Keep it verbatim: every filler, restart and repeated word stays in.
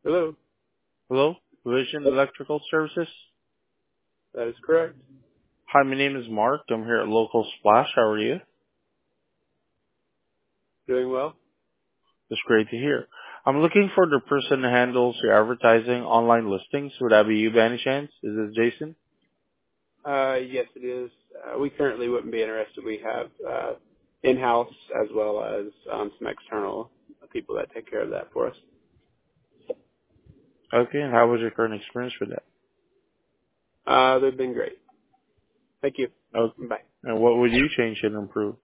Hello. Hello, Vision Yep, Electrical Services. that is correct. Hi, my name is Mark. I'm here at Local Splash. How are you? Doing well. It's great to hear. I'm looking for the person who handles your advertising online listings. Would that be you by any chance? Is this Jason? Uh, yes, it is. Uh, we currently wouldn't be interested. We have uh, in-house as well as um, some external people that take care of that for us. Okay, and how was your current experience for that? Uh, they've been great. Thank you. Okay. Bye. And what would you change and improve?